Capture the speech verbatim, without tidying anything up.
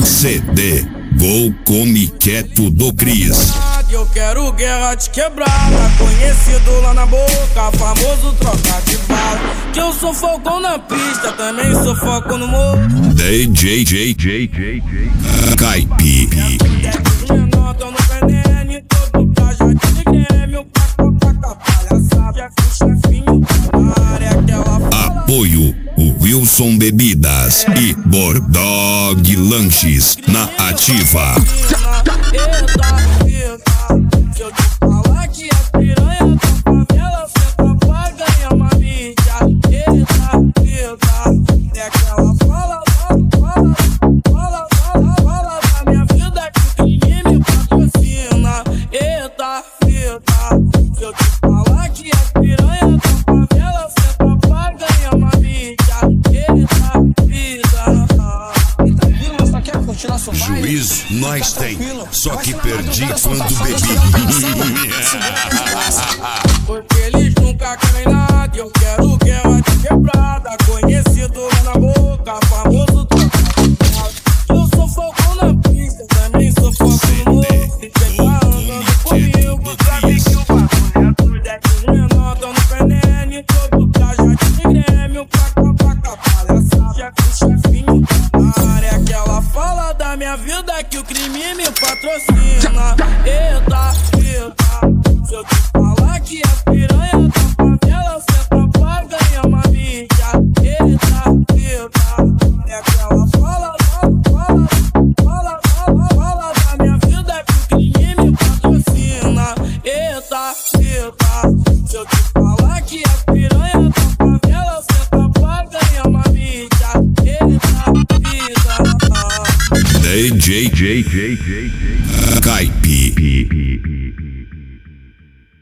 C D Vou Come Quieto do Cris. Eu quero guerra de quebrada, conhecido lá na boca, famoso troca de bala. Que eu sou fogão na pista, também sou foco no morro. D J J J J J Caipi. Menor, tô no veneno, todo traje de grêmio. Paca, paca, palhaçada, chefinho, na área aquela. Apoio o Wilson Bebidas e Bordog Lanches na ativa. Se eu te falar que a piranha da favela senta pra ganhar uma mídia. Eita, eita, é aquela fala, fala, fala, fala, fala da minha vida que o crime me patrocina. Eita, eita, se eu te falar que a piranha da favela senta pra ganhar uma mídia. Eita, vida. Juízo nós tem, só que perdi quando bebi. Porque eles nunca querem nada. Eu quero guerra de quebrada, conhecido lá na boca, famoso troca. Eu sou fogo na pista, também sou fogo no morro. Se cê tá andando comigo, sabe que o bagulho é doido. É que os menor tão no veneno, todo traje de grêmio. Placa, placa, palhaçada, chefinho, na área aquela fala da minha vida que o crime me patrocina. Eita, eita, se eu te falar que a piranha da favela senta pra ganhar uma mídia. Eita, eita, é aquela fala, fala, fala, fala, fala da minha vida que o crime me patrocina. Eita, eita, se eu te falar que a piranha da favela senta pra ganhar uma mídia. Eita, vida. D J J J J Caipi.